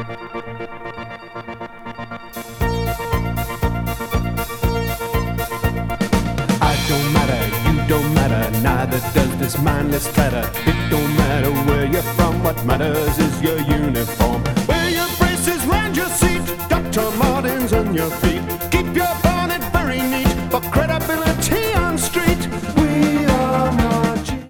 I don't matter, you don't matter, neither does this mindless clatter. It don't matter where you're from, what matters is your uniform. Wear your braces round your seat, Dr. Martens on your feet. Keep your